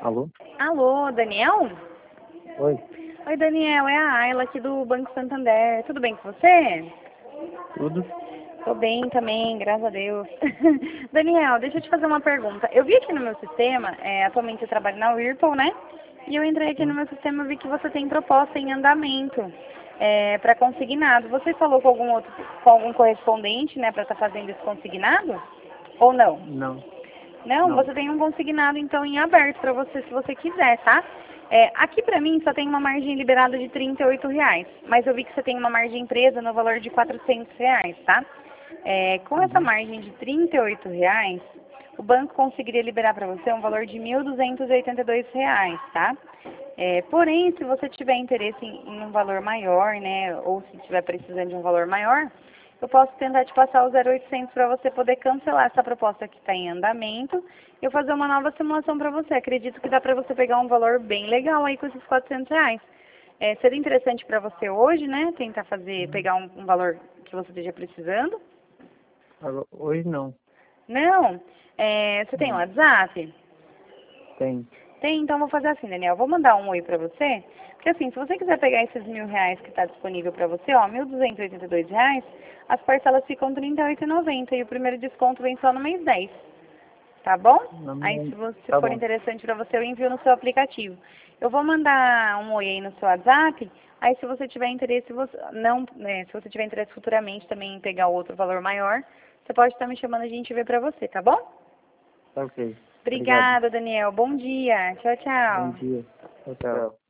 Alô? Alô, Daniel? Oi, Oi, Daniel, é a Ayla aqui do Banco Santander. Tudo bem com você? tudo? Tô bem também, graças a Deus. Daniel, deixa eu te fazer uma pergunta. Eu vi aqui no meu sistema, atualmente eu trabalho na Whirlpool, né? E eu entrei aqui no Sim. meu sistema e vi que você tem proposta em andamento para consignado. Você falou com algum correspondente, né, para estar fazendo esse consignado? Ou não? Não, Não, não. você tem um consignado então em aberto para você, se você quiser, tá? Aqui para mim só tem uma margem liberada de R$ 38, mas eu vi que você tem uma margem presa no valor de R$ 400, tá? Com essa Uhum. margem de R$ 38, o banco conseguiria liberar para você um valor de R$ 1.282, tá? Porém, se você tiver interesse em um valor maior, né, ou se estiver precisando de um valor maior, eu posso tentar te passar o 0800 para você poder cancelar essa proposta que está em andamento e eu fazer uma nova simulação para você. Acredito que dá para você pegar um valor bem legal aí com esses R$ 400. Seria interessante para você hoje, né, tentar pegar um valor que você esteja precisando? Hoje não. Não? Você tem um Não. WhatsApp? Tem. Tem, então vou fazer assim, Daniel. Vou mandar um oi pra você. Porque assim, se você quiser pegar esses R$ 1.000 que está disponível pra você, ó, R$ 1.282, as parcelas ficam R$ 38,90 e o primeiro desconto vem só no mês 10. Tá bom? Aí se Tá for bom. interessante pra você, eu envio no seu aplicativo. Eu vou mandar um oi aí no seu WhatsApp. Aí se você tiver interesse, se você tiver interesse futuramente também em pegar outro valor maior, você pode estar me chamando, a gente vê pra você, tá bom? Tá ok. Obrigado. Obrigada, Daniel. Bom dia. Tchau, Bom tchau. dia. Tchau, tchau.